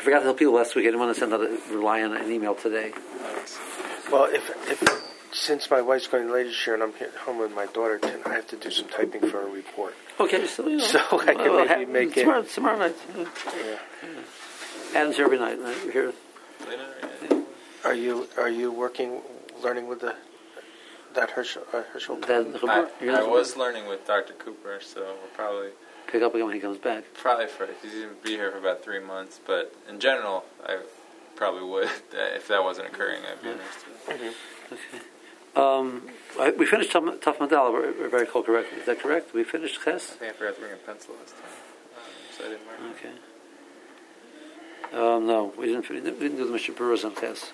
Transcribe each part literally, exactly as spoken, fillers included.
forgot to tell people last week. I didn't want to send out a, rely on an email today. Well, if if since my wife's going later this year and I'm here home with my daughter, then I have to do some typing for a report. Okay, so you know, so I can well, maybe ha- make tomorrow, it tomorrow night. Yeah. Yeah. Yeah. Adam's here every night. Right? You're here. Yeah. Are you are you working, learning with the that Herschel? Uh, Herschel? That, I, I was learning with Doctor Cooper, so we'll probably pick up again when he comes back. Probably for he's going to be here for about three months, but in general, I probably would if that wasn't occurring. I'd be interested. Mm-hmm. Okay. Um, I, we finished Taf Taf Madal. We're very cool, correct? Is that correct? We finished Ches? I think I forgot to bring a pencil this time, um, so I didn't mark. Okay. Um, no, we didn't. We didn't do the Mishnah Berurah on Ches.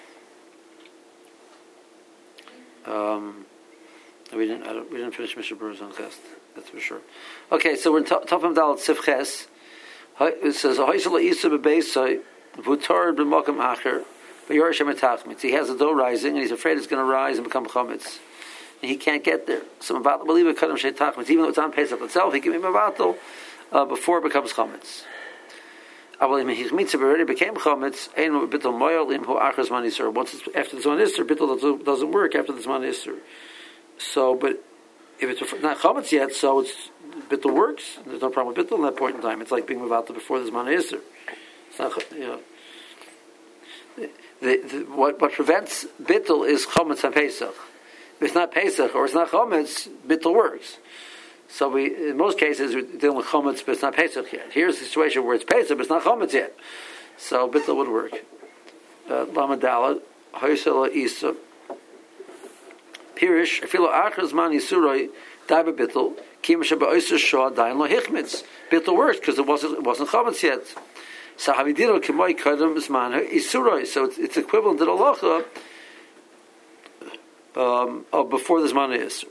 Um, we didn't. I don't, we didn't finish Mishnah Berurah on Ches. That's for sure. Okay, so we're in Taf Madal Sif Ches. It says Ha'isel Isa beBeisai Vutar b'Makam Acher. He has a dough rising, and he's afraid it's going to rise and become chametz. And he can't get there. So Mavatal believe it kadam shay tachmitz. Even though it's on Pesach itself, he can be Mavatal uh, before it becomes chametz. Avalim he mitzvah already became chametz. Ein bittul moyalim hu achas man isur. Once it's after the zman isur, bittul doesn't work after the zman isur. So, but if it's not chametz yet, so it's bittul works. There's no problem with bittul at that point in time. It's like being Mavatal before the zman isur. It's not, you know. The, the, what, what prevents bittul is chometz and Pesach. If it's not Pesach or it's not chometz, bittul works. So we, in most cases, we're dealing with chometz, but it's not Pesach yet. Here's the situation where it's Pesach, but it's not chometz yet. So bittul would work. Lamadala, hoysela isa, pirish, afilo achaz man yisuroi, daiba bittul, kim sheba oyser shah, dain lo hichmitz. Bittul works because it wasn't, it wasn't chometz yet. So Havidino Kimoy Kadam Isman Isuroi. So it's, it's equivalent to the halacha um, of before the Zman is.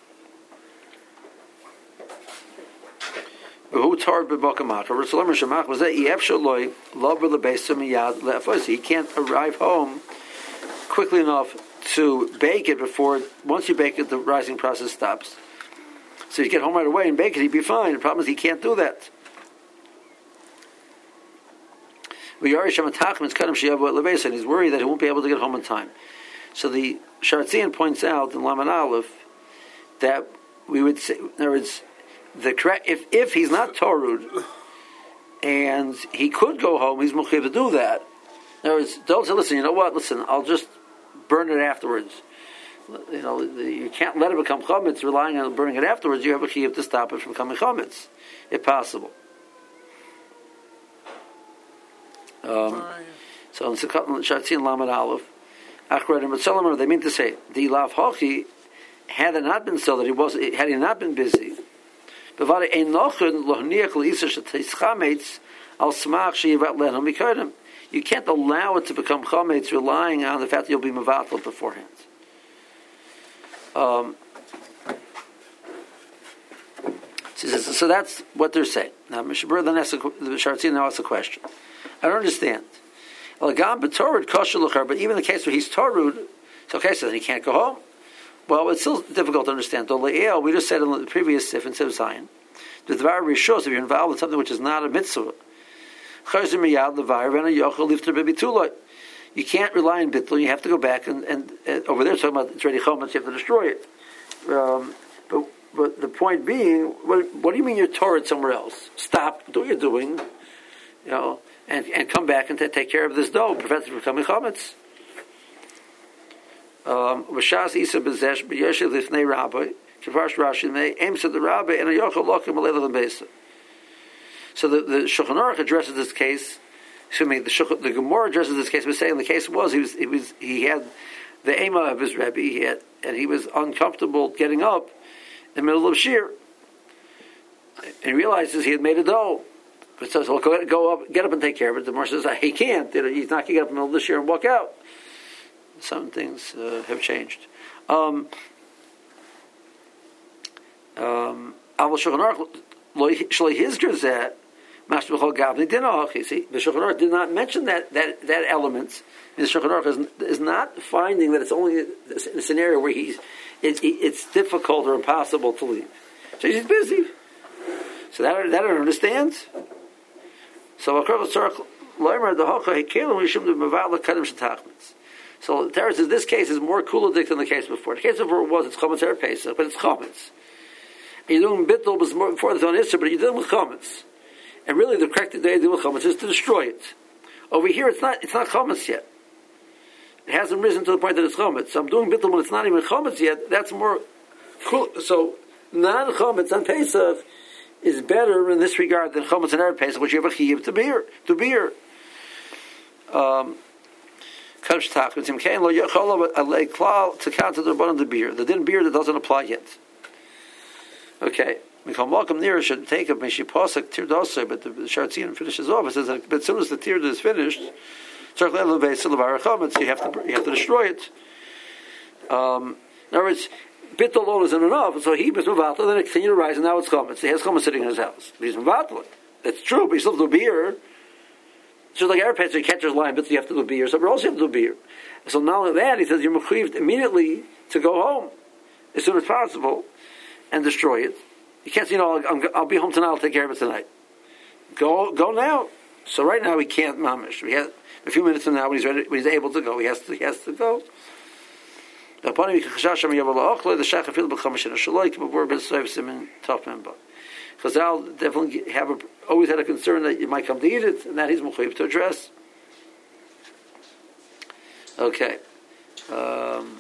Who tarred b'Bakamach? Rasulullah Shemach was that Yef Shaloi Lover LeBeisa Miyad Le'Afos. He can't arrive home quickly enough to bake it before. Once you bake it, the rising process stops. So you get home right away and bake it, he'd be fine. The problem is he can't do that. And he's worried that he won't be able to get home in time. So the Sharatzian points out in Laman Aleph that we would say, in other words, the correct, if if he's not Torud and he could go home, he's mukhib to do that. In other words, don't say, listen, you know what? Listen, I'll just burn it afterwards. You know, you can't let it become chametz relying on burning it afterwards. You have a chiyuv to stop it from becoming chametz, if possible. Um, so in Shatzin Lamed Aleph, Achred and Mitzalamer, they mean to say the Lav Hochi, had it not been so that he was, had he not been busy, Bevare ein nochen lohniach leisa shetis chametz al smach sheyivat lehem mikodem. You can't allow it to become chametz relying on the fact that you'll be mevatel beforehand. Um, so, so that's what they're saying. Now, Mishabur then asks the Sharatzi now asks a question. I don't understand. But even in the case where he's Torud, it's okay, so then he can't go home. Well, it's still difficult to understand. We just said in the previous sif instead of Zion, the Dvar Rishos, if you're involved in something which is not a mitzvah, you can't rely on bittul. You have to go back and, and, and over there talking about it's ready chometz. You have to destroy it. Um, but but the point being, what, what do you mean you're Torah somewhere else? Stop, do what you're doing, you know, and and come back and t- take care of this dough, prevent it from becoming chometz. V'shas isa bezesh b'yeshe lifnei rabbi k'varsh Rashi may aims at the rabbi and a yochel lokim aleilah l'beisa. So the the Shulchan Aruch addresses this case. Excuse me, the, Shulchan, the Gemara addresses this case by saying the case was he was he was he had the ema of his rebbe he had, and he was uncomfortable getting up in the middle of shir, and he realizes he had made a dough. But says, "Well, go, go up, get up and take care of it." The Gemara says, "He can't. He's not going to get up in the middle of the shir and walk out." Some things uh, have changed. Um, um, the Shulchan Aruch did not mention that, that, that element. And the Shulchan Aruch is, is not finding that it's only in a scenario where he's it, it, it's difficult or impossible to leave. So he's busy. So that that I understand. So Loimer the Hocha Hekelu Mishum the Mavala Kadim Shetachmitz. So the Torah says this case is more kuladik than the case before. The case before was it's Chometz Erev Pesach, but it's Chometz. And you're doing Bittul was more before the on Isser, but you're dealing with Chometz. And really, the correct day to deal with Chometz is to destroy it. Over here, it's not it's not Chometz yet. It hasn't risen to the point that it's Chometz. So I'm doing Bittul when it's not even Chometz yet. That's more cool. So non-Chometz on Pesach is better in this regard than Chometz and Erev Pesach, which you have a chiyuv to beer to beer. Um, to count to the bottom of the beer. The din beer that doesn't apply yet. Okay. Welcome near should take up Mishi Pasuk Tir Dosai, but the Shartzin finishes off. It says that but as soon as the Tir is finished, you have to you have to destroy it. Um, in other words, bit alone isn't enough, so he was Mavatla, then it continued to rise, and now it's Chometz. He has Chometz sitting in his house. He's Mavatla. That's true, but he still have to do beer. It's just like Erev Pesach, you can't just lie, but you have to do beer. Somewhere else you have to do beer. So not only that, he says you're mechuyev immediately to go home as soon as possible and destroy it. You can't say, you know, I'll, I'll be home tonight, I'll take care of it tonight. Go go now. So right now he can't mamish. We have a few minutes from now when he's ready, when he's able to go, he has to he has to go. The Chazal definitely have a, always had a concern that you might come to eat it, and that he's mechuyev to address. Okay. Um,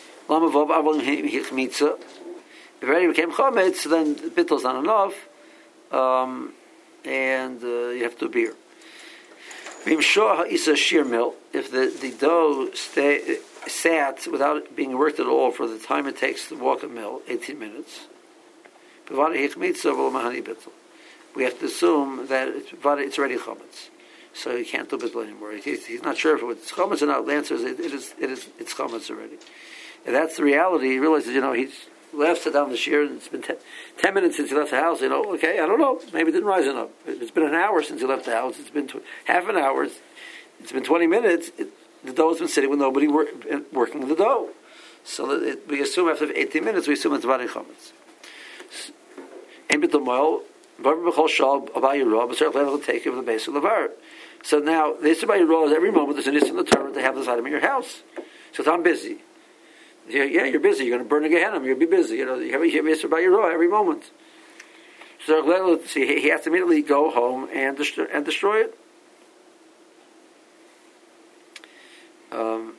if it already became chometz, then bittul is not enough, um, and uh, you have to do beer. If the, the dough stay, sat without being worked at all for the time it takes to walk a mill, eighteen minutes, we have to assume that it's, it's already chometz, so you can't do bittul anymore. He's, he's not sure if it's chometz or not. The answer is it, it is it is it's chometz already. And that's the reality. He realizes, you know, he's left, sit down the shear, and it's been ten, ten minutes since he left the house. You know, okay, I don't know. Maybe it didn't rise enough. It's been an hour since he left the house. It's been tw- half an hour. It's, it's been twenty minutes. It, the dough has been sitting with nobody wor- working the dough. So it, we assume after eighteen minutes, we assume it's Vadi Chometz. And bit the moil, B'chol Shal Abai Yirah, but certainly will take of the base of the var. So now this Abai Yirah is every moment there's an issue in the Torah to have this item in your house. So I'm busy. Yeah, yeah, you're busy. You're going to burn a Gehenna. You'll be busy. You know, you have a Yisra by your every moment. So let's see, he has to immediately go home and destroy, and destroy it. Um,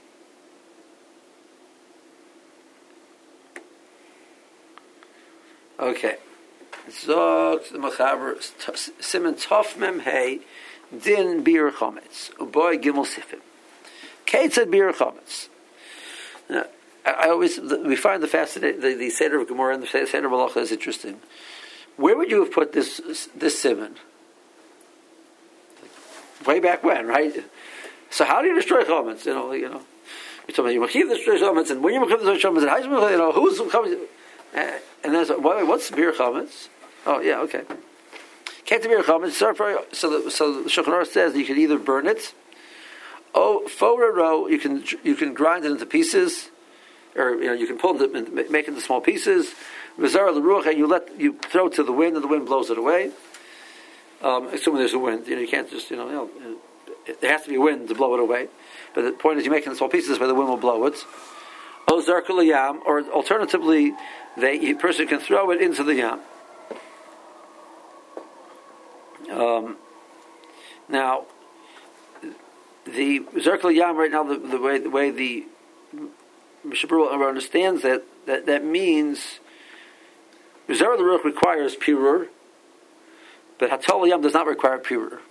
okay. Zog the Machaber Simon Tov Mem Hey Din Bir Chometz Uboy Gimel Sifim Kate said Bir Chometz. Now, I always we find the fascinating the, the Seder of Gemara and the Seder of Malacha is interesting. Where would you have put this this simon? Way back when, right? So how do you destroy chometz? You know, you know. You're talking about you destroy chometz, and when you destroy chometz, and how you know who's coming? Uh, and then so, what's bir chometz? Oh yeah, okay. Can't bir chometz. So the, so the Shulchan Aruch says that you can either burn it, oh, forward row you can you can grind it into pieces. Or you know, you can pull it and make it into small pieces. V'zara l'ruach, and you let you throw it to the wind, and the wind blows it away. Um, assuming there's a wind, you know, you can't just you know, you know, there has to be a wind to blow it away. But the point is, you make it into small pieces where the wind will blow it. O zarkul yam, or alternatively, the person can throw it into the yam. Um, now, the zarkul yam right now, the, the way the way the Mishabur understands that, that that means Zera the Ruach requires purur, but Hatal Yam does not require purur.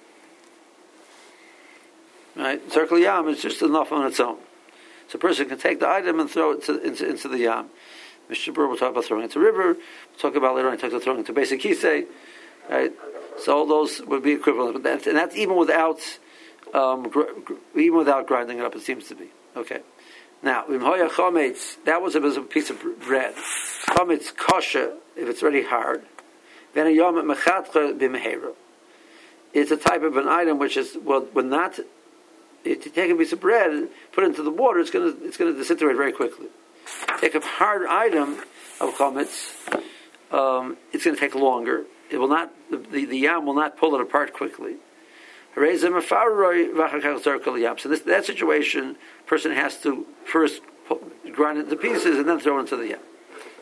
Right? Zerkal Yam is just enough on its own. So a person can take the item and throw it to, into, into the Yam. Mishabur will talk about throwing it into river. We'll talk about later on, talk about throwing it into basic kisei. Right? So all those would be equivalent, but that's, and that's even without um, gr- gr- even without grinding it up. It seems to be okay. Now, that was a piece of bread. Chometz kosher, if it's already hard. Then a yom mechatcha b'mehera. It's a type of an item which is well, when not, if you take a piece of bread and put it into the water, it's going to it's going to disintegrate very quickly. Take a hard item of chometz, um, it's going to take longer. It will not the, the, the yam will not pull it apart quickly. So this that situation, person has to first grind it into pieces and then throw it into the yam.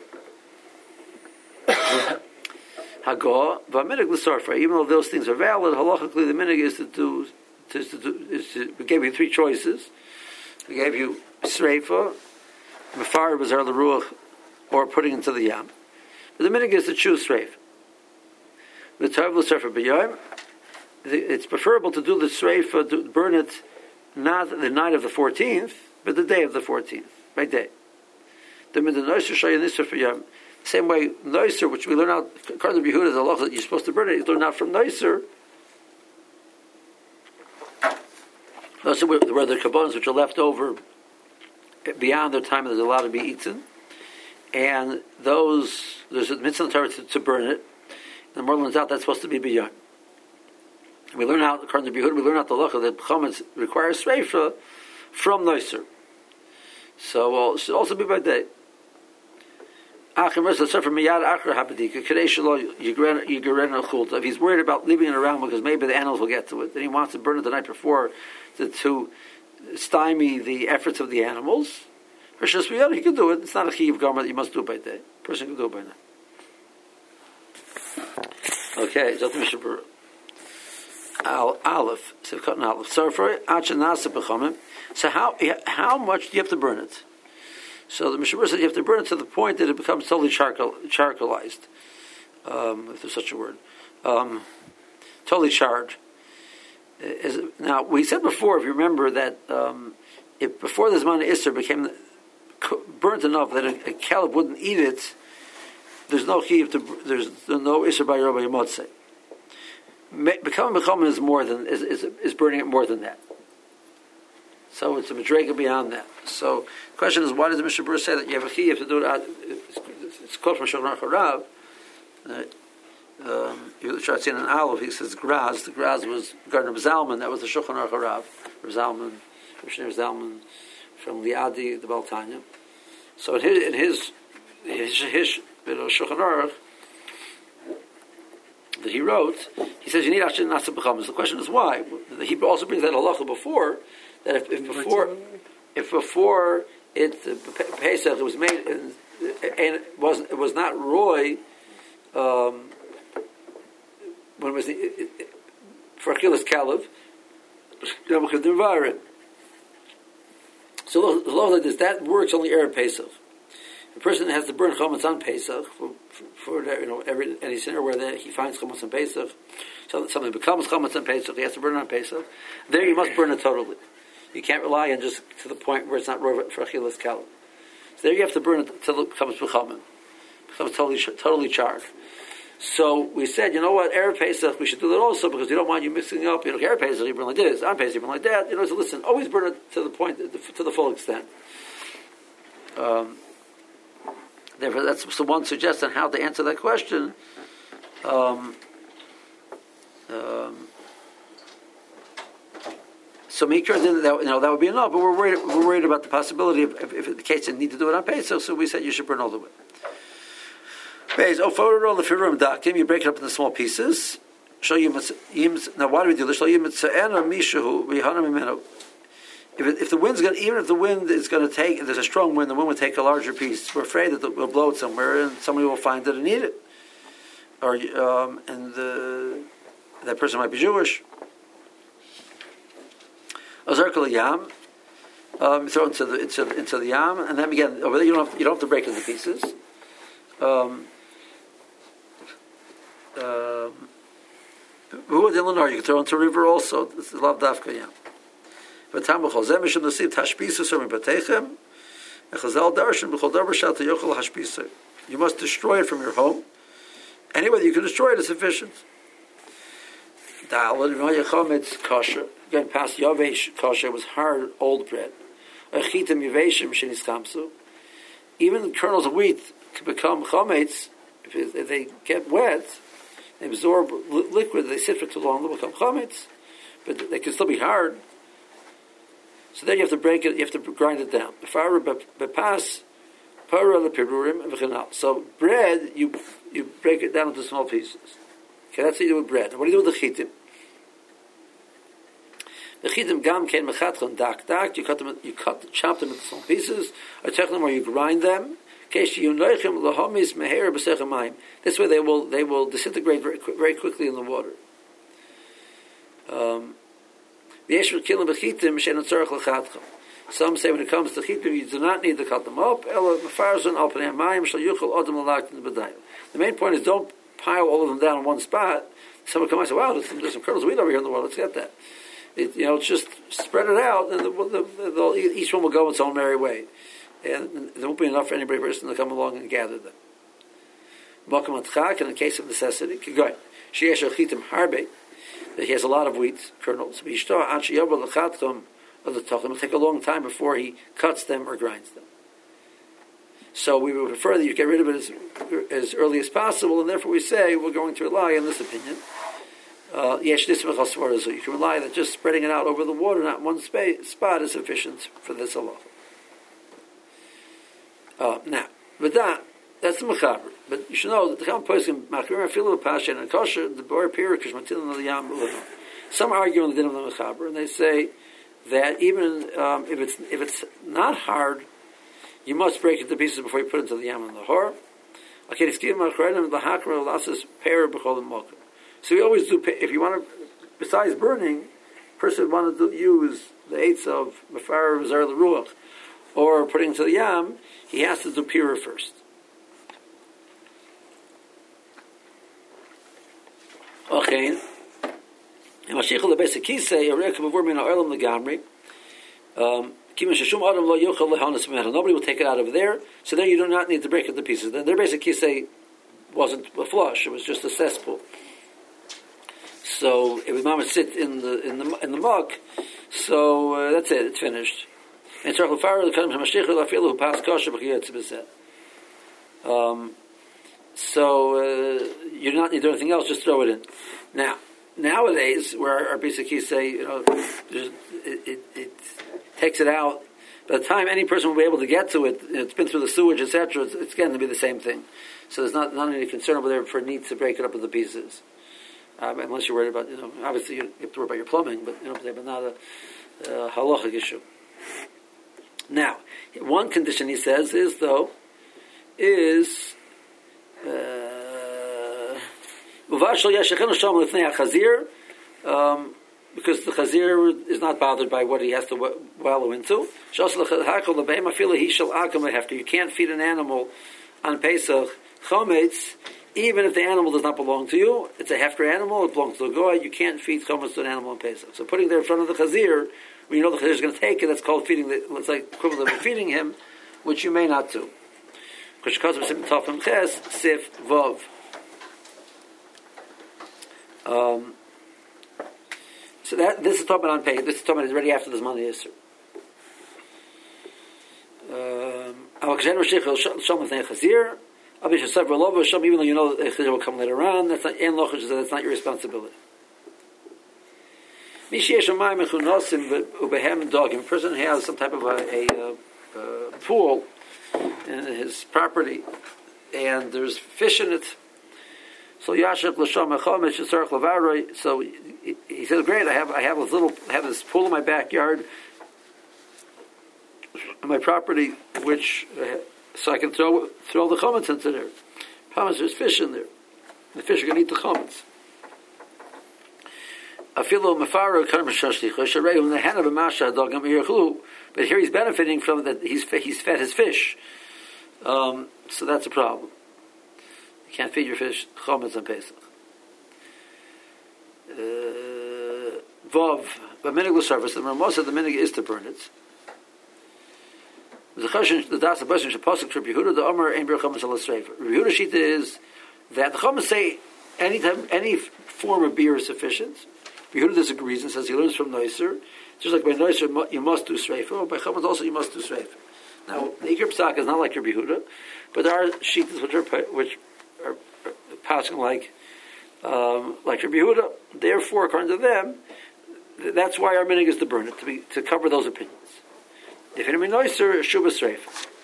Hagah v'minig l'sarfa. Even though those things are valid, halachically the minig is to do. To, to do is to, we gave you three choices. We gave you sreifa, mefar b'zar l'ruach, or putting into the yam. But the minig is to choose sreifa. The tov l'sarfa b'yom. It's preferable to do the sreifa, to burn it not the night of the fourteenth, but the day of the fourteenth, by day. The midanoiser shayin nisra for yom. Same way, noiser, which we learn out, according to Yehuda, the law that you're supposed to burn it, you learn out from noiser. Those are where the kabbonos which are left over beyond their time that they're allowed to be eaten, and those there's a mitzvah in the Torah to, to burn it. And the more learns out that's supposed to be beyond. We learn out according to Yehuda, we learn out the lacha that chametz requires sreifa from noiser. So well, it should also be by day. If he's worried about leaving it around because maybe the animals will get to it, then he wants to burn it the night before to, to stymie the efforts of the animals. He can do it. It's not a chiyuv gomer that you must do it by day. A person can do it by night. Okay, so Aleph, Sivkot Aleph. So for so how how much do you have to burn it? So the Mishnah said you have to burn it to the point that it becomes totally charcoal, charcoalized, um, if there's such a word, um, totally charred. Is, now we said before, if you remember, that um, if before the Zman Isser became burnt enough that a, a caleb wouldn't eat it, there's no chiyuv to there's no Isser by Rabbi Motzei. Becoming becoming is more than is, is is burning it more than that. So it's a madrega beyond that. So the question is, why does the Mishnah Berurah say that you have a chiyuv to do it? It's called from Shulchan Aruch Rav. Um, you try to see in an Aleph, he says Graz. The Graz was Gardner of Zalman. That was the Shulchan Aruch Rav. Zalman, Rav Zalman from Liadi, the Baltanya. So in his in his his, his you know, Shulchan Aruch that he wrote, he says you need actually nasa b'chametz. The question is why. He also brings that halacha before. That if, if before, if before it uh, Pesach it was made and, and it wasn't, it was not roy um, when it was the, it, it, for Achilas Kalev, so the law like this that works only erev Pesach. A person has to burn chametz on Pesach for, for, for you know every any sinner where there, he finds chametz on Pesach, so that something becomes chametz on Pesach, he has to burn it on Pesach. There you must burn it totally. You can't rely on just to the point where it's not roy for achilas kalev. So there you have to burn it until it becomes bechamen, becomes totally totally charred. So we said, you know what, erev Pesach we should do that also because we don't want you mixing up. You know, erev Pesach you burn like this, on Pesach you burn like that. You know, so listen, always burn it to the point, to the full extent. Um, Therefore, that's so one suggestion how to answer that question. Um, um, so Mikra didn't. That, you know, that would be enough. But we're worried. We're worried about the possibility of if, if the case you need to do it on Pesach. So we said you should burn all the way. Oh, forward roll the firum dakim. You break it up into small pieces. Show you now. Why do we do this? Show you mitzayena mishahu v'yihana mimenu. If, it, if the wind's going, even if the wind is going to take, if there's a strong wind, the wind will take a larger piece. We're afraid that it will blow it somewhere, and somebody will find it and eat it, or um, and the, that person might be Jewish. Azarkal yam, um, throw into the into, into the yam, and then again over there you don't have, you don't have to break it into pieces. Um, um, you can throw into a river also. This is lav dafka yam. You must destroy it from your home. Any way that you can destroy it is sufficient. It's kosher. Again, past yavesh kosher was hard old bread. Even the kernels of wheat can become chametz if they get wet. They absorb liquid. They sit for too long. They become chametz, but they can still be hard. So then you have to break it, you have to grind it down. So bread, you you break it down into small pieces. Okay, that's what you do with bread. What do you do with the chitim? The chitim gam ken mechatchon dak dak. You cut them, you cut, chop them into small pieces. Or technically, or you grind them. This way, they will they will disintegrate very, very quickly in the water. Um, Some say when it comes to chitim, you do not need to cut them up. The main point is don't pile all of them down in one spot. Someone comes and say, "Wow, there's some, there's some kernels of wheat over here in the world. Let's get that." It, you know, just spread it out, and the, the, the, each one will go its own merry way. And there won't be enough for anybody person to come along and gather them. Makam atchak, in the case of necessity, that he has a lot of wheat kernels. It'll take a long time before he cuts them or grinds them. So we would prefer that you get rid of it as, as early as possible, and therefore we say we're going to rely on this opinion. Uh, you can rely that just spreading it out over the water, not one spa- spot, is sufficient for this halacha. Uh, now, with that, that's the mechaber. But you should know that the Chacham poskim machmirim afilu pasha and kosher the bar pirikush matilin al yam. Some argue on the din of the mechaber, and they say that even um, if it's if it's not hard, you must break it to pieces before you put it into the yam and the hor. So we always do. If you want to, besides burning, person would want to do, use the eights of mafar zar l'ruach or putting into the yam. He has to do pira first. Okay. And Mashiach lebesek kisei arek b'vur min ha'olam legamri. Nobody will take it out of there, so then you do not need to break it to pieces. Then their basic kisei wasn't a flush; it was just a cesspool. So it was mama sit in the in the in the mug. So uh, that's it; it's finished. And um, so uh, you do not need to do anything else; just throw it in. Now, nowadays, where our basic kisei, you know, it, it, it takes it out. By the time any person will be able to get to it, it's been through the sewage, et cetera. It's, it's going to be the same thing. So there's not, not any concern over there for a need to break it up into pieces, um, unless you're worried about, you know, obviously you have to worry about your plumbing, but you know, but not a uh, halachic issue. Now, one condition he says is though is. Um, because the chazir is not bothered by what he has to wallow into. You can't feed an animal on Pesach chometz, even if the animal does not belong to you. It's a hefker animal, it belongs to the goy. You can't feed chometz to an animal on Pesach. So putting there in front of the chazir, when you know the chazir is going to take it, that's called feeding. The, it's like equivalent of feeding him, which you may not do. Sif Vov. Um, so that this is talking about unpaid. This is talking about already after this money is. Um, even though you know the chazir will come later on, that's not that's not your responsibility. A person has some type of a, a, a, a pool in his property, and there's fish in it. So Yashik L'Sham Mechomish Yitzarech Levaroi. So he, he says, "Great, I have I have this little I have this pool in my backyard, in my property, which uh, so I can throw throw the chametz into there. Promise, there's fish in there. The fish are going to eat the chametz." But here he's benefiting from that. He's he's fed his fish, um, so that's a problem. You can't feed your fish chometz on Pesach. Vov, but minig l'sarvis. The Rambam said the minig is to burn it. The chashin, the das, the person should pasuk for Yehuda. The Omer ein bir chometz al l'sreifa. Yehuda shita is that the chometz say any time, any form of beer is sufficient. Yehuda disagrees and says he learns from Noiser. Just like by Noiser you must do sreifa, by chometz also you must do sreifa. Now the Iker Psak is not like your Yehuda, but there are shitas which are which are passing like um, like Rabbi Yehuda. Therefore, according to them, th- that's why our minig is to burn it to be to cover those opinions. If it be nicer, shuvah streif.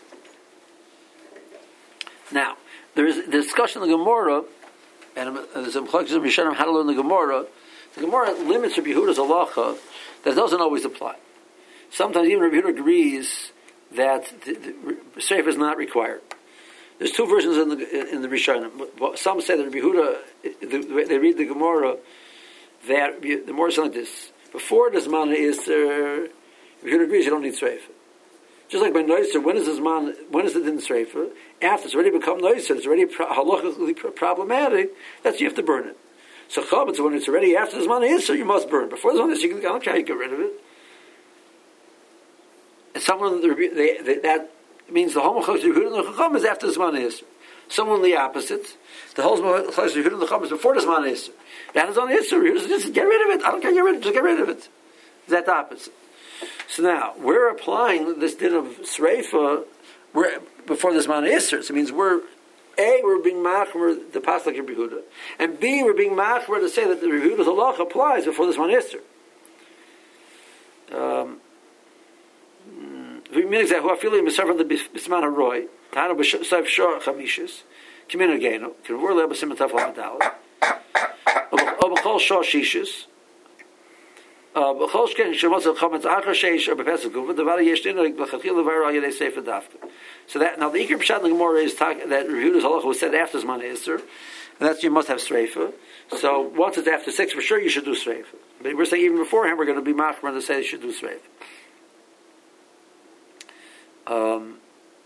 Now there is the discussion in the Gemara, and there's a Mechlokes Rishonim how to learn the Gemara. The Gemara limits Rabbi Yehuda's halacha that doesn't always apply. Sometimes even Rabbi Yehuda agrees that the, the Sreifa is not required. There's two versions in the in the Rishonim. Some say that Rabbi Yehuda, the, they read the Gemara, that the Gemara is like this. Before the Zman Isser, Rabbi Yehuda agrees you don't need Sreifa. Just like by Noiser, when is the Zman, when is it in Sreifa? After it's already become Noiser, it's already halachically problematic, that's you have to burn it. So Chametz, when it's already after the Zman Isser, you must burn. Before the Zman Isser, you can, I don't care how you get rid of it. And someone, they, they, that means the whole Mechos Yehuda and the Chacham is after the Zman Isser. Someone the opposite, the whole Mechos Yehuda and the Chacham is before the Zman Isser. That is on Isser. Yehuda just get rid of it. I don't care, get rid of it. Just get rid of it. That's the opposite. So now we're applying this din of Sreifa we're before the Zman Isser. So it means we're A, we're being machmer the pasuk of Rabbi Yehuda, and B, we're being machmer to say that the Rabbi Yehuda's halacha applies before the Zman Isser. Um. We mean exactly. Who I feel in Miservan the Bisman Haroy, Tano B'Sav Shor Chamishis, Kimin Ageno, Kinvur Leba Simatav Lamadal, Obachol Shor Shishis, Bachol Shken Shemot Zel Chametz Achar Sheish or Bepesach Guva, the Valley Yesh Din like B'Chachil Levar Al Yedei Sefer Dafka. So that now the Iker Pshat in the Gemara is talk, that Rehuda's halacha was said after Zman Isser, and that's you must have Sreifa. So once it's after six, for sure you should do Sreifa. But we're saying even beforehand we're going to be machmer to say you should do Sreifa. Um,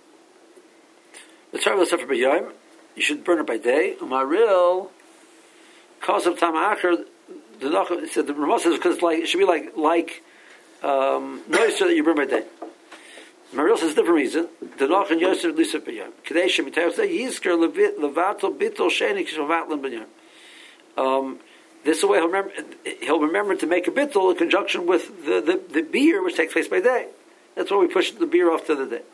the Torah Sefer B'Yom, you should burn it by day. Umaril, cause of Tamachar, the Nachum said the Ramah says because it's like it should be like like um, noiser that you burn by day. Umaril says a different reason. The Nachum Yosef Lisa B'Yom. Kadesh Mitayos say Yizker Levatel Bitol Sheni Kishavatlan B'Yom. Um, this way he'll remember he'll remember to make a bittul in conjunction with the, the, the beer which takes place by day. That's why we push the beer off to the day.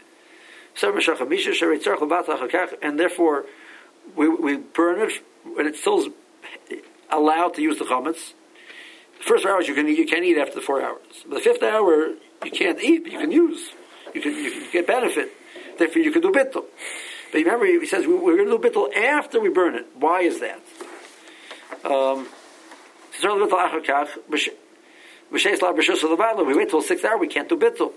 And therefore, we, we burn it when it's still allowed to use the chametz. The first four hours you can eat, you can't eat after the four hours. But the fifth hour you can't eat, but you can use. You can, you can get benefit. Therefore, you can do bittul. But remember, he says we, we're going to do bittul after we burn it. Why is that? Um, we wait till sixth hour. We can't do bittul.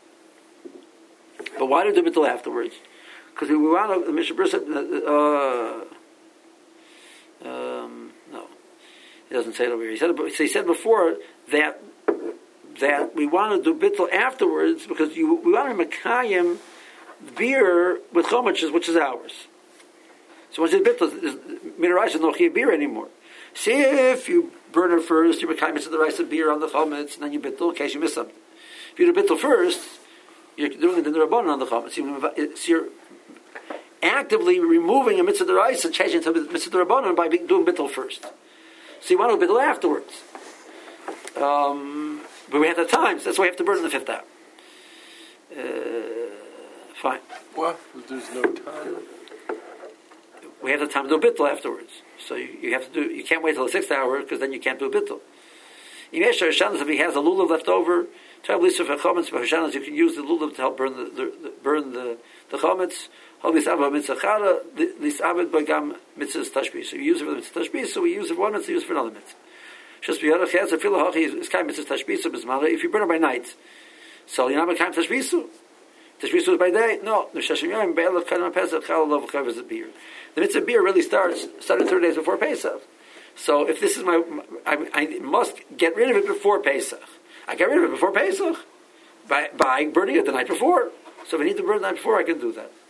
But why do we do bittul afterwards? Because we want to. The Mishnah Berurah said, uh, um, no, he doesn't say it over here. He said, so he said before that that we want to do bittul afterwards because you, we want to mekayim beer with chometz, which is ours. So once you do bittul, minarayis is no chiyuv beer anymore. See if you burn it first, you mekayim the rice of beer on the chometz, and then you bittul in case you miss something. If you do bittul first, you're doing it in the Rabbanan on the chametz. So you're actively removing a mitzvah deraisa and changing it to a mitzvah Rabbanan by doing bittul first. So you want to do bittul afterwards. Um, but we have the time, so that's why we have to burn in the fifth hour. Uh, fine. What? There's no time. We have the time to do bittul afterwards. So you, you have to do. You can't wait till the sixth hour because then you can't do bittul. If he has a lulav left over, you can use the lulav to help burn the, the, the burn the the chametz. So we use it for the mitzvah tashbis, so we use it for one mitzvah, use it for another mitzvah. If you burn it by night, so you're not mekayim tashbisu. Tashbisu is by day. No, the mitzvah beer really starts started thirty days before Pesach. So if this is my, I, I must get rid of it before Pesach. I get rid of it before Pesach by by burning it the night before. So if I need to burn the night before, I can do that.